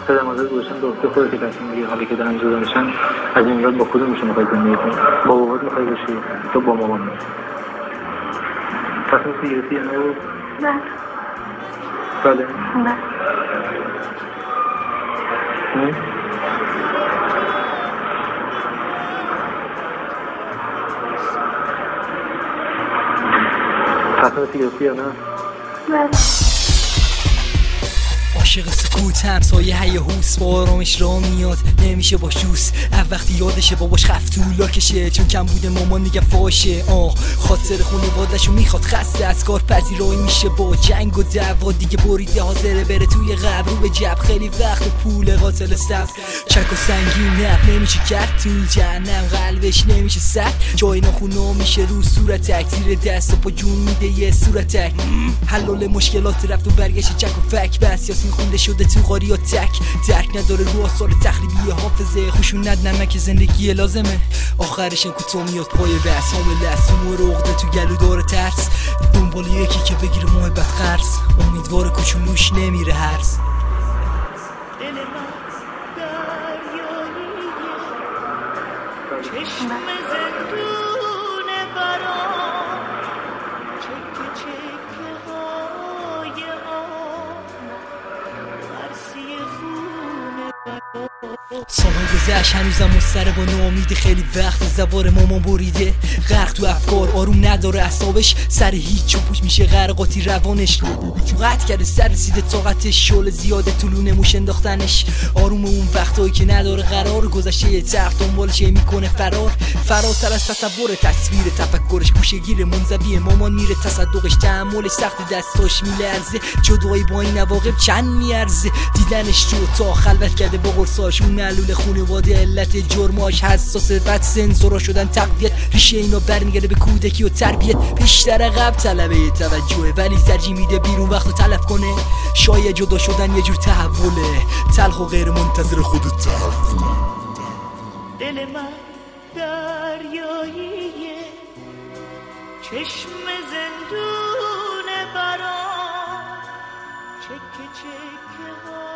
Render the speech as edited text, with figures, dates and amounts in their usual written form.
پدر مادر گذاشتن دکتر خودت که تصمیم بگیر حالی که دارن جدا میشن از این بعد با کدومشون میخوای زندگی کنی؟ با بابات میخوای باشی تو با مامان؟ تصمیم گرفتی یا نه؟ نه. بله؟ نه. تصمیم گرفتی یا نه؟ بله. عاشق سکوت همسایه هیاهوس با آرامش را میاد نمیشه با شوس وقتی یادشه باباش خفت تو لاکشه چون کم بوده مامان میگه فاشه خاطر خانواده‌شو میخواد خسته از کار پذیرایی میشه با جنگ و دعوا دیگه بریده حاضره بره توی قبر رو به جب خیلی وقت پول قاتل سبز چک و سنگین نق نمیشه کرد تو جهنم قلبش نمیشه سرد جای ناخونا میشه رو صورت تکثیر دست و پا جون میده یه صورتک حلال مشکلات رفت و برگشت چک و فک بس یاسین خونده شده تو قاری و تک درک نداره رو آثار تخریبی حافظه خوشونت نمک زندگی لازمه آخرش کوتاه میاد پای بس حامل است و رغده تو گلو داره ترس دنبال یکی که بگیره محبت قرض امیدوار کوچولوش نمیره هرز دل من دریاییه چشم زندون برام چکه چکه های آب مرسی خونه برام سالهای گذشت هنوزم مستره با ناامیده خیلی وقت زوار مامان بریده غرق تو افکار آروم نداره اعصابش سر هیچ و پوچ میشه غرقاتی روانش قطع کرده سر رسیده طاقتش شعله زیاده طولونه موش انداختنش آروم اون وقتایی که نداره قرار گذشته یه طرف دنبالش میکنه فراتر از تصور تصویر تفکرش گوشه‌گیر منزوی مامان میره تصدقش تحملش سخت دستاش میلرزه جدایی با این عواقب چند میارزه دیدنش تو تا خلوت کرده با قرصاش اون معلول خانواده علت جرماش حساس بد سنسورا شدن تقویت ریشه اینا برمیگرده به کودکی و تربیت بیشتر عقب طلبه توجهه ولی ترجیح میده بیرون وقتو تلف کنه شاید جدا شدن یه جور تحوله تلخ و غیر منتظر خودت تحول دل من دریاییه چشم زندون برام چکه چکه ها